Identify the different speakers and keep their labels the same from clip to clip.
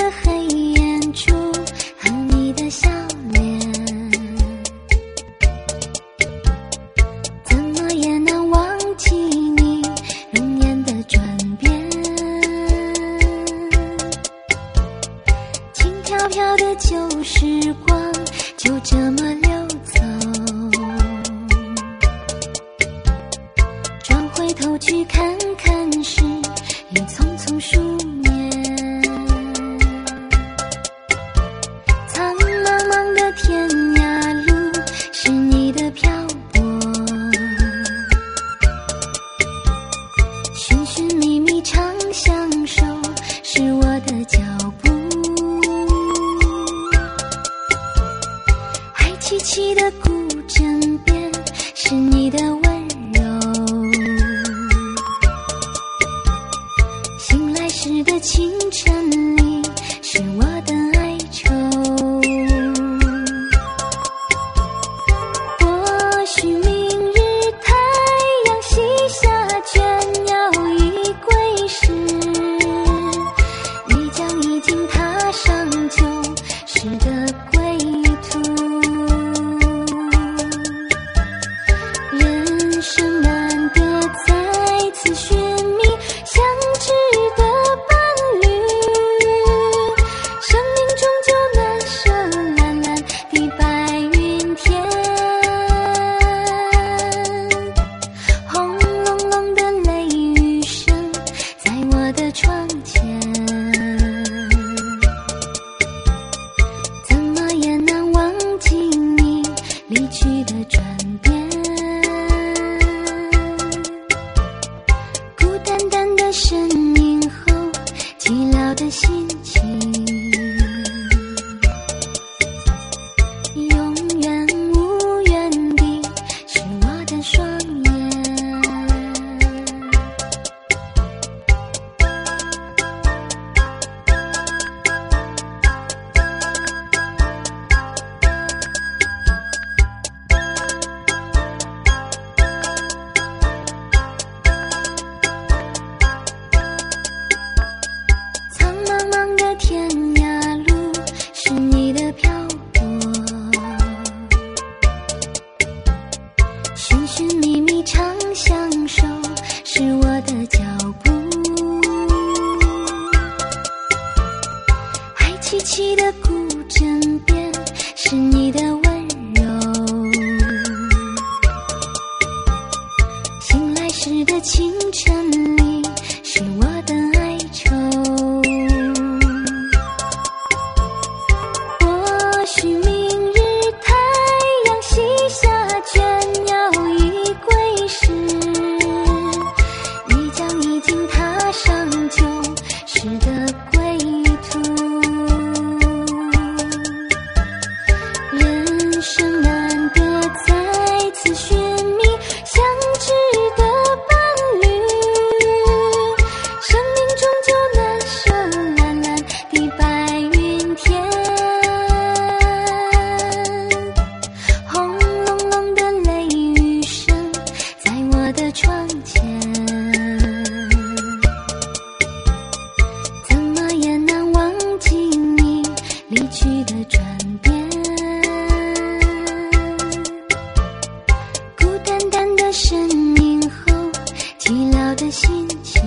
Speaker 1: 黑眼珠和你的笑脸，怎么也难忘记你容颜的转变。轻飘飘的旧时光就这么溜走，转回头去看看时已匆匆数年。苍茫茫的天涯路是你的漂泊，寻寻觅觅常相守是我的脚步。爱凄凄的古镇边是你的温柔，醒来时的清晨里是我的哀愁。或许明日太阳西下，倦鸟已归时，你将已经踏上旧时的归途。人生难得再次寻觅相知的伴侣，生命终究难舍蓝蓝的白云天。轰隆隆的雷雨声在我的窗前，怎么也难忘记你离去的转变。孤单单的身影后寂寥的心情，永远无缘的是我的双眼。苍茫茫的天涯路是你的漂泊，寻寻觅觅常相守是我的脚步。爱凄凄的古镇边是你的温柔，醒来时的清晨里是我的哀愁。或许明日太阳西下，倦鸟已归时，你将已经踏上旧时的归途。人生难得再次寻觅相知的伴侣，生命终究难舍蓝蓝的白云天。轰隆隆的雷雨声在我的窗前，怎么也难忘记你离去的转变。孤单单的身影后寂寥的心情，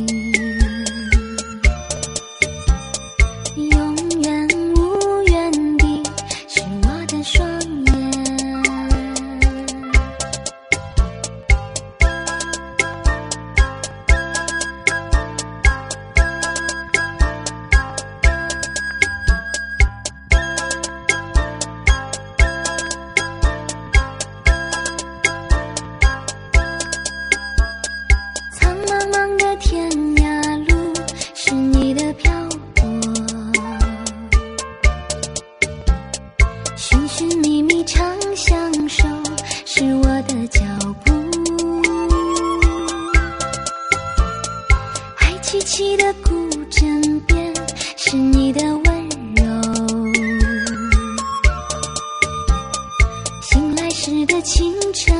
Speaker 1: 永远无缘的是我的双眼。苍茫茫的天涯路是你的漂泊，寻寻觅觅常相守是我的脚步。爱凄凄的古镇边是你的温柔，醒来时的清晨